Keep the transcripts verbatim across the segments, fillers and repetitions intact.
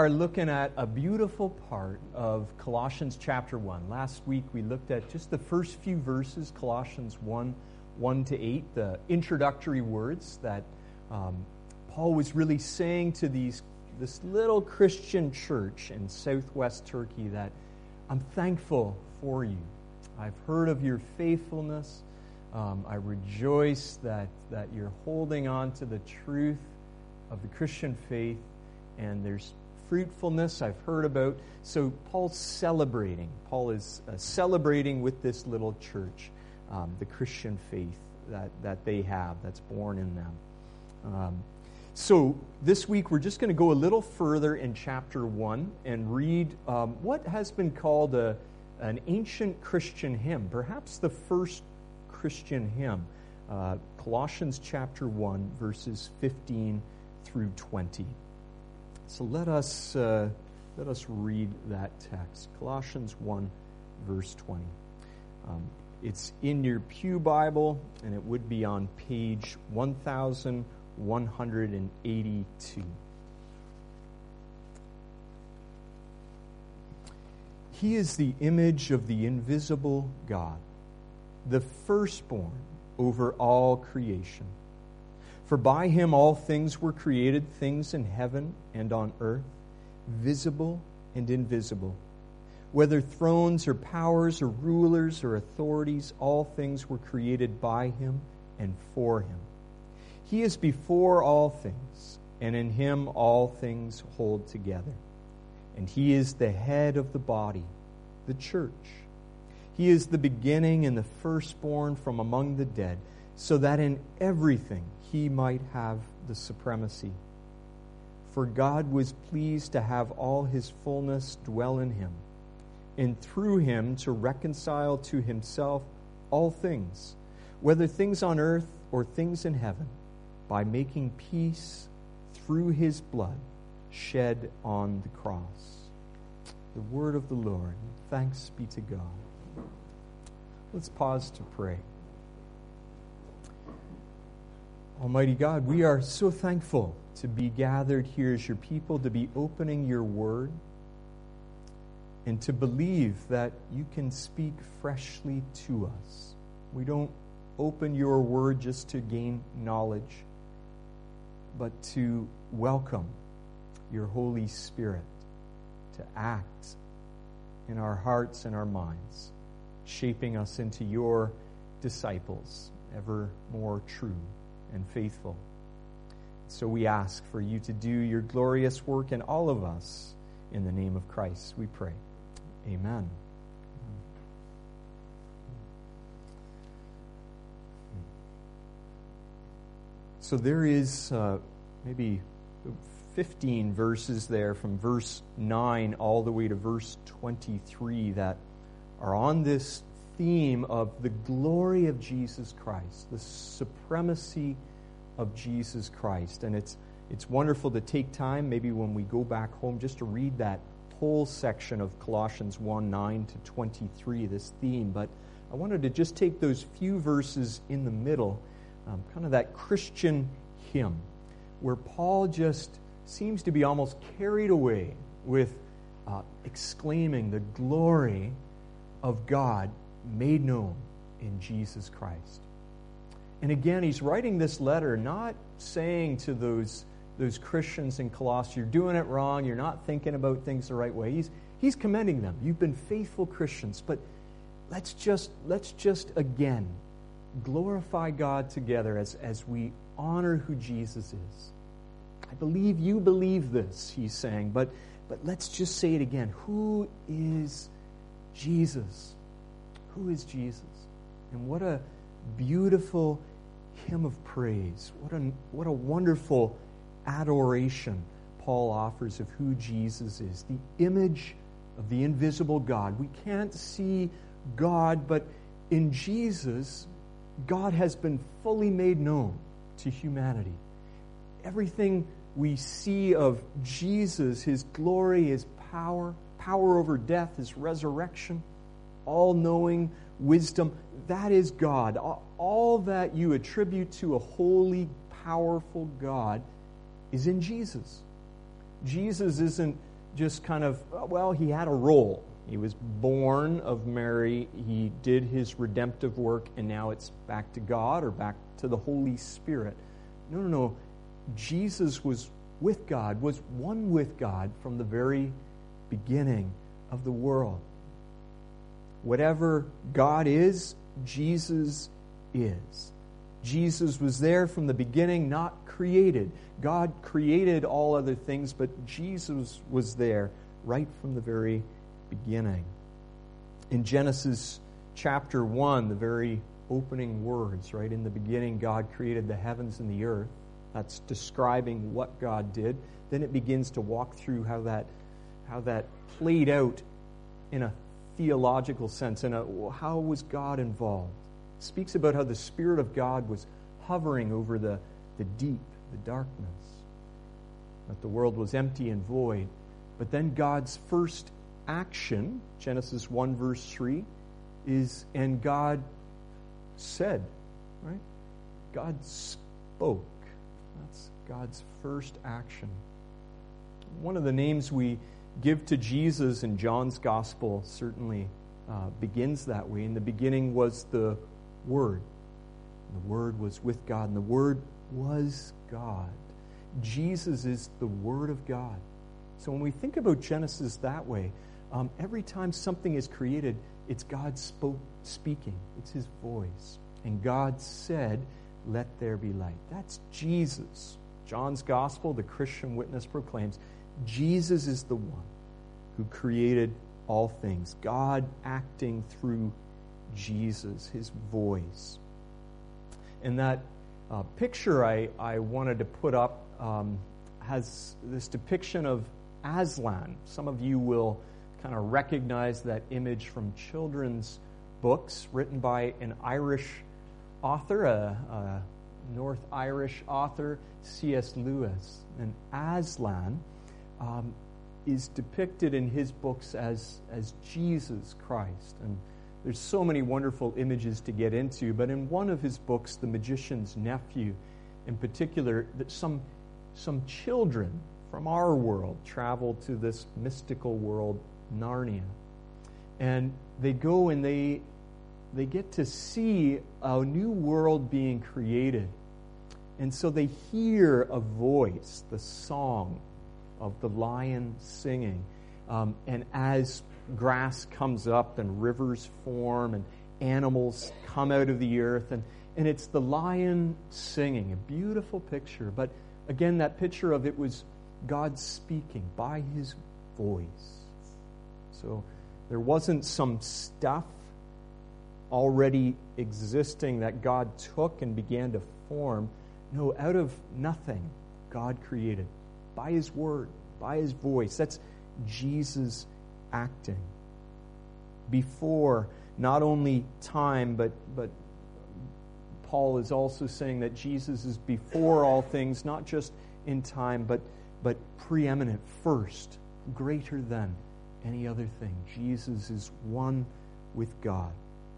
Are looking at a beautiful part of Colossians chapter one. Last week we looked at just the first few verses, Colossians one, one to eight, the introductory words that um, Paul was really saying to these this little Christian church in southwest Turkey that I'm thankful for you. I've heard of your faithfulness. Um, I rejoice that, that you're holding on to the truth of the Christian faith, and there's fruitfulness I've heard about. So Paul's celebrating. Paul is uh, celebrating with this little church um, the Christian faith that, that they have, that's born in them. Um, so this week we're just going to go a little further in chapter one and read um, what has been called a, an ancient Christian hymn, perhaps the first Christian hymn, uh, Colossians chapter one, verses fifteen through twenty. So let us uh, let us read that text, Colossians one, verse twenty. Um, it's in your pew Bible, and it would be on page one thousand one hundred eighty-two. He is the image of the invisible God, the firstborn over all creation. For by him all things were created, things in heaven and on earth, visible and invisible. Whether thrones or powers or rulers or authorities, all things were created by him and for him. He is before all things, and in him all things hold together. And he is the head of the body, the church. He is the beginning and the firstborn from among the dead, so that in everything he might have the supremacy. For God was pleased to have all his fullness dwell in him, and through him to reconcile to himself all things, whether things on earth or things in heaven, by making peace through his blood shed on the cross. The word of the Lord. Thanks be to God. Let's pause to pray. Almighty God, we are so thankful to be gathered here as your people, to be opening your word, and to believe that you can speak freshly to us. We don't open your word just to gain knowledge, but to welcome your Holy Spirit to act in our hearts and our minds, shaping us into your disciples, ever more true and faithful. So we ask for you to do your glorious work in all of us. In the name of Christ, we pray. Amen. So there is uh, maybe fifteen verses there from verse nine all the way to verse twenty-three that are on this theme of the glory of Jesus Christ, the supremacy of Jesus Christ. And it's it's wonderful to take time, maybe when we go back home, just to read that whole section of Colossians one, nine to twenty-three, this theme. But I wanted to just take those few verses in the middle, um, kind of that Christian hymn, where Paul just seems to be almost carried away with uh, exclaiming the glory of God made known in Jesus Christ. And again, he's writing this letter not saying to those, those Christians in Colossae, you're doing it wrong, you're not thinking about things the right way. He's, he's commending them. You've been faithful Christians, but let's just, let's just again glorify God together as, as we honor who Jesus is. I believe you believe this, he's saying, but, but let's just say it again. Who is Jesus? Who is Jesus? And what a beautiful hymn of praise. What a, what a wonderful adoration Paul offers of who Jesus is. The image of the invisible God. We can't see God, but in Jesus, God has been fully made known to humanity. Everything we see of Jesus, his glory, his power, power over death, his resurrection, all-knowing wisdom, that is God. All that you attribute to a holy, powerful God is in Jesus. Jesus isn't just kind of, well, he had a role. He was born of Mary, he did his redemptive work, and now it's back to God or back to the Holy Spirit. No, no, no. Jesus was with God, was one with God from the very beginning of the world. Whatever God is, Jesus is. Jesus was there from the beginning, not created. God created all other things, but Jesus was there right from the very beginning. In Genesis chapter one, the very opening words, right? In the beginning, God created the heavens and the earth. That's describing what God did. Then it begins to walk through how that how that played out in a theological sense, and how was God involved. It speaks about how the Spirit of God was hovering over the, the deep, the darkness, that the world was empty and void. But then God's first action, Genesis one verse three, is, and God said, right? God spoke. That's God's first action. One of the names we give to Jesus in John's Gospel certainly uh, begins that way. In the beginning was the Word. The Word was with God, and the Word was God. Jesus is the Word of God. So when we think about Genesis that way, um, every time something is created, it's God spoke, speaking. It's His voice. And God said, "Let there be light." That's Jesus. John's Gospel, the Christian witness proclaims, Jesus is the one who created all things. God acting through Jesus, His voice. And that uh, picture I, I wanted to put up um, has this depiction of Aslan. Some of you will kind of recognize that image from children's books written by an Irish author, a, a North Irish author, C S Lewis. And Aslan um, is depicted in his books as, as Jesus Christ. And there's so many wonderful images to get into, but in one of his books, The Magician's Nephew, in particular, that some some children from our world travel to this mystical world, Narnia. And they go and they they get to see a new world being created. And so they hear a voice, the song of the lion singing. Um, and as grass comes up and rivers form and animals come out of the earth, and, and it's the lion singing, a beautiful picture. But again, that picture of it was God speaking by His voice. So there wasn't some stuff already existing that God took and began to form. No, out of nothing, God created by His word, by His voice. That's Jesus acting. Before not only time, but but Paul is also saying that Jesus is before all things, not just in time, but but preeminent, first, greater than any other thing. Jesus is one with God.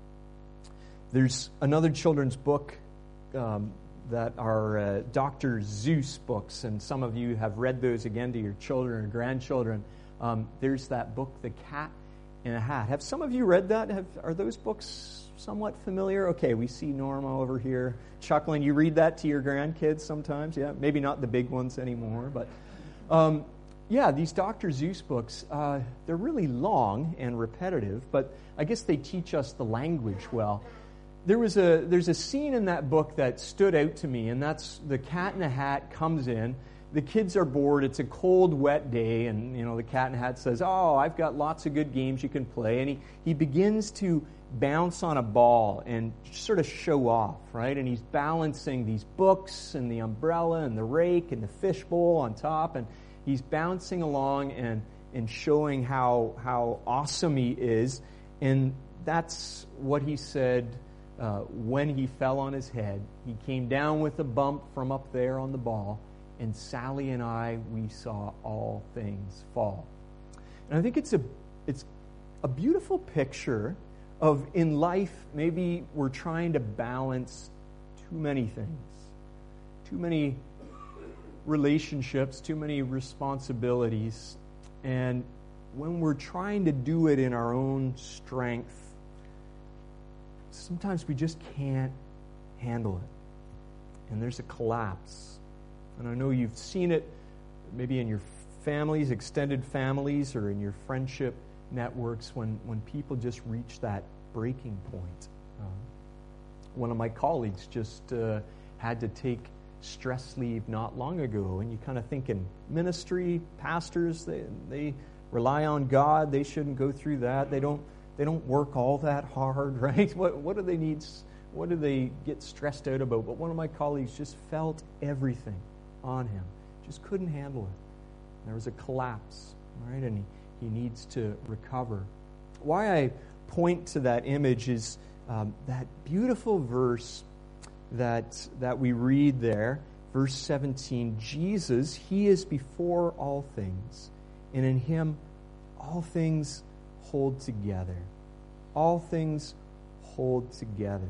There's another children's book um, that are uh, Doctor Seuss books, and some of you have read those again to your children or grandchildren. Um, there's that book, The Cat in a Hat. Have some of you read that? Have, are those books somewhat familiar? Okay, we see Norma over here chuckling. You read that to your grandkids sometimes? Yeah, maybe not the big ones anymore, but um, yeah, these Doctor Seuss books, uh, they're really long and repetitive, but I guess they teach us the language well. There was a there's a scene in that book that stood out to me, and that's the Cat in a Hat comes in. The kids are bored. It's a cold, wet day, and you know the Cat in a Hat says, "Oh, I've got lots of good games you can play." And he, he begins to bounce on a ball and sort of show off, right? And he's balancing these books and the umbrella and the rake and the fishbowl on top, and he's bouncing along and and showing how how awesome he is. And that's what he said. Uh, when he fell on his head, he came down with a bump from up there on the ball, and Sally and I, we saw all things fall. And I think it's a it's a beautiful picture of, in life, maybe we're trying to balance too many things, too many relationships, too many responsibilities, And when we're trying to do it in our own strength, sometimes we just can't handle it. And there's a collapse. And I know you've seen it maybe in your families, extended families, or in your friendship networks when, when people just reach that breaking point. Um, one of my colleagues just uh, had to take stress leave not long ago, and you kind of think in ministry, pastors, they they rely on God. They shouldn't go through that. They don't they don't work all that hard, right? What what do they need? What do they get stressed out about? But one of my colleagues just felt everything on him, just couldn't handle it. There was a collapse, right? And he, he needs to recover. Why I point to that image is um, that beautiful verse that that we read there, verse seventeen. Jesus, he is before all things, and in him all things hold together. All things hold together.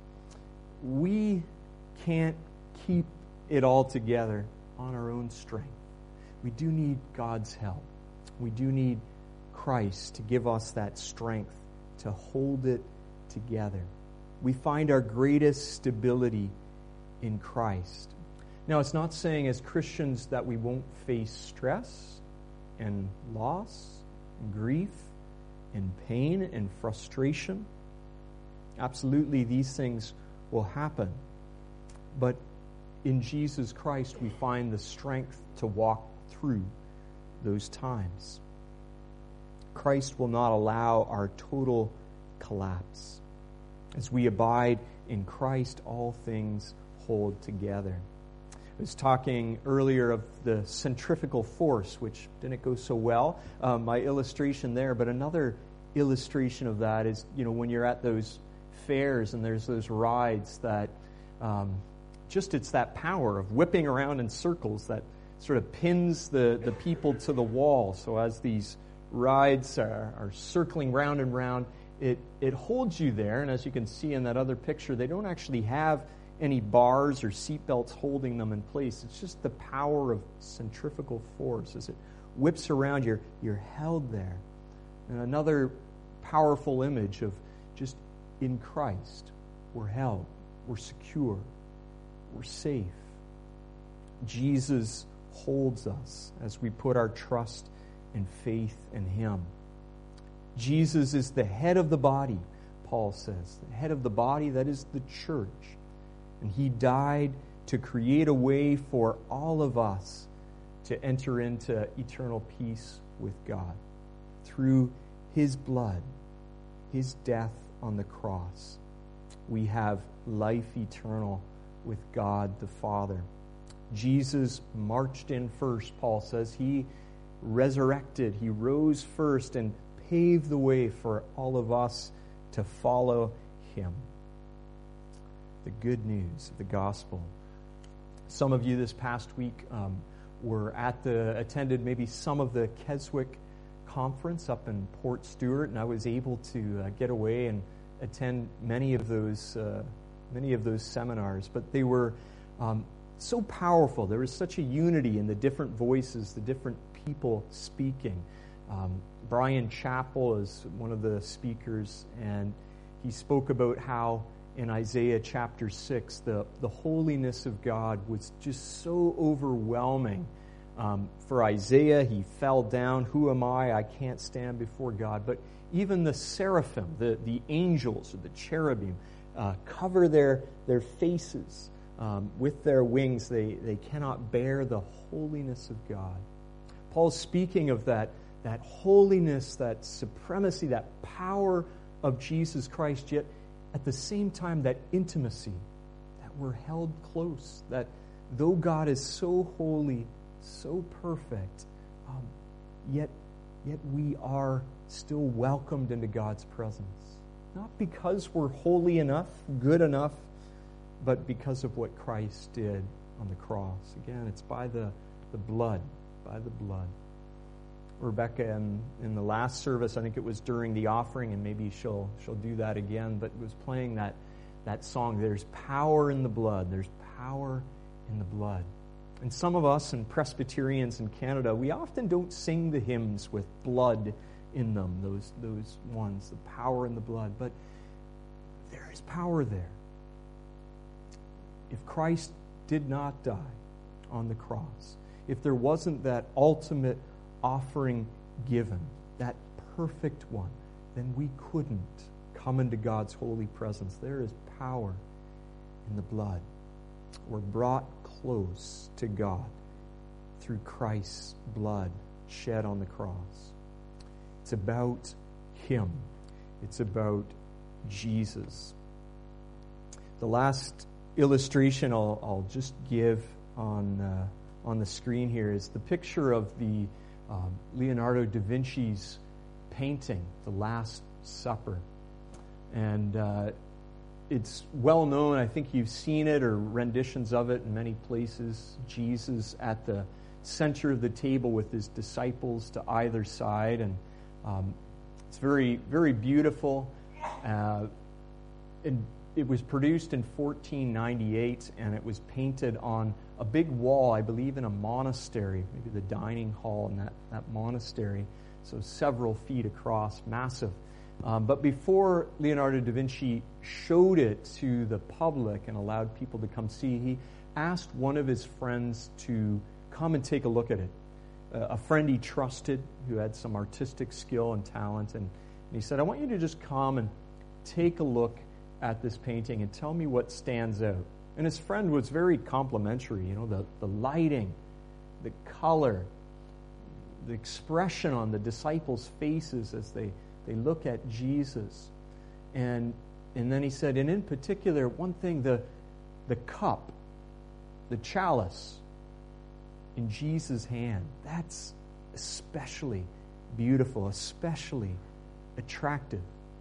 We can't keep it all together on our own strength. We do need God's help. We do need Christ to give us that strength to hold it together. We find our greatest stability in Christ. Now, it's not saying as Christians that we won't face stress and loss and grief and pain and frustration. Absolutely, these things will happen. But in Jesus Christ, we find the strength to walk through those times. Christ will not allow our total collapse. As we abide in Christ, all things hold together. I was talking earlier of the centrifugal force, which didn't go so well, um, my illustration there, but another illustration of that is, you know, when you're at those fairs and there's those rides that um, just it's that power of whipping around in circles that sort of pins the, the people to the wall. So as these rides are, are circling round and round, It it holds you there, and as you can see in that other picture, they don't actually have any bars or seatbelts holding them in place. It's just the power of centrifugal force. As it whips around, you're, you're held there. And another powerful image of just in Christ, we're held, we're secure, we're safe. Jesus holds us as we put our trust and faith in him. Jesus is the head of the body, Paul says. The head of the body, that is the church. And he died to create a way for all of us to enter into eternal peace with God through his blood, his death on the cross. We have life eternal with God the Father. Jesus marched in first, Paul says. He resurrected, he rose first and paved the way for all of us to follow him. The good news of the gospel. Some of you this past week um, were at the, attended maybe some of the Keswick conference up in Port Stewart, and I was able to uh, get away and attend many of those uh, many of those seminars. But they were um, so powerful. There was such a unity in the different voices, the different people speaking. Um, Brian Chappell is one of the speakers, and he spoke about how in Isaiah chapter six, the, the holiness of God was just so overwhelming. Um, for Isaiah, he fell down, "Who am I? I can't stand before God." But even the seraphim, the, the angels or the cherubim, uh, cover their, their faces um, with their wings. They, they cannot bear the holiness of God. Paul's speaking of that that holiness, that supremacy, that power of Jesus Christ, yet at the same time that intimacy, that we're held close, that though God is so holy, so perfect, um, yet, yet we are still welcomed into God's presence. Not because we're holy enough, good enough, but because of what Christ did on the cross. Again, it's by the, the blood, by the blood. Rebecca, in, in the last service, I think it was during the offering, and maybe she'll she'll do that again, but was playing that, that song, "There's power in the blood, there's power in the blood." And some of us and Presbyterians in Canada, we often don't sing the hymns with blood in them, those, those ones, the power in the blood. But there is power there. If Christ did not die on the cross, if there wasn't that ultimate offering given, that perfect one, then we couldn't come into God's holy presence. There is power in the blood. We're brought close to God through Christ's blood shed on the cross. It's about Him. It's about Jesus. The last illustration I'll, I'll just give on uh, on the screen here is the picture of the um, Leonardo da Vinci's painting, The Last Supper. And uh, it's well known. I think you've seen it or renditions of it in many places. Jesus at the center of the table with his disciples to either side. And um, it's very, very beautiful. Uh, it, it was produced in fourteen ninety-eight, and it was painted on a big wall, I believe, in a monastery, maybe the dining hall in that, that monastery. So several feet across, massive. Um, but before Leonardo da Vinci showed it to the public and allowed people to come see, he asked one of his friends to come and take a look at it. Uh, a friend he trusted who had some artistic skill and talent. And, and he said, I want you to just come and take a look at this painting and tell me what stands out. And his friend was very complimentary, you know, the, the lighting, the color, the expression on the disciples' faces as they, they look at Jesus. And and then he said, and in particular, one thing, the the cup, the chalice in Jesus' hand, that's especially beautiful, especially attractive.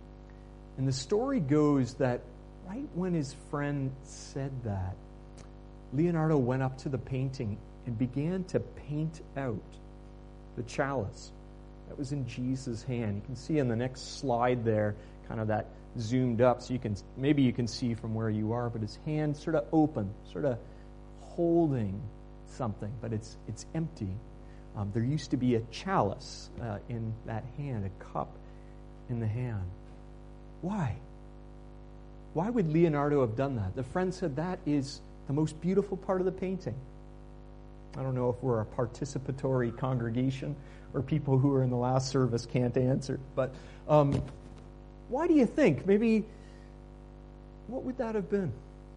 And the story goes that right when his friend said that, Leonardo went up to the painting and began to paint out the chalice that was in Jesus' hand. You can see in the next slide there, kind of that zoomed up, so you can maybe you can see from where you are, but his hand sort of open, sort of holding something, but it's it's empty. Um, there used to be a chalice uh, in that hand, a cup in the hand. Why? Why would Leonardo have done that? The friend said that is the most beautiful part of the painting. I don't know if we're a participatory congregation or people who are in the last service can't answer, but um, why do you think? Maybe, what would that have been?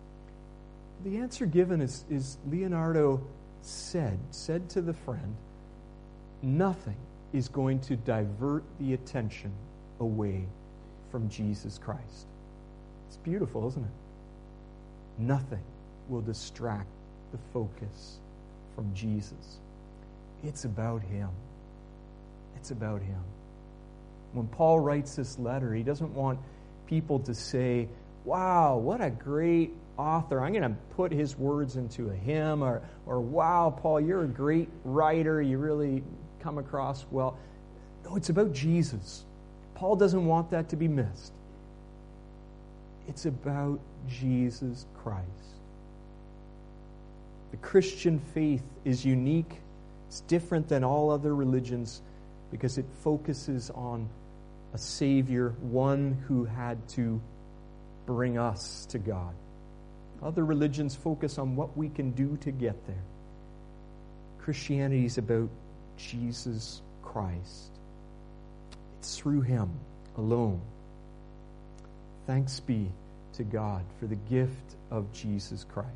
The answer given is, is Leonardo said, said to the friend, nothing is going to divert the attention away from Jesus Christ. It's beautiful, isn't it? Nothing will distract the focus from Jesus. It's about Him. It's about Him. When Paul writes this letter, he doesn't want people to say, wow, what a great author. I'm going to put his words into a hymn, or, or wow, Paul, you're a great writer. You really come across well. No, it's about Jesus. Paul doesn't want that to be missed. It's about Jesus Christ. The Christian faith is unique. It's different than all other religions because it focuses on a Savior, one who had to bring us to God. Other religions focus on what we can do to get there. Christianity is about Jesus Christ. It's through Him alone. Thanks be to God for the gift of Jesus Christ.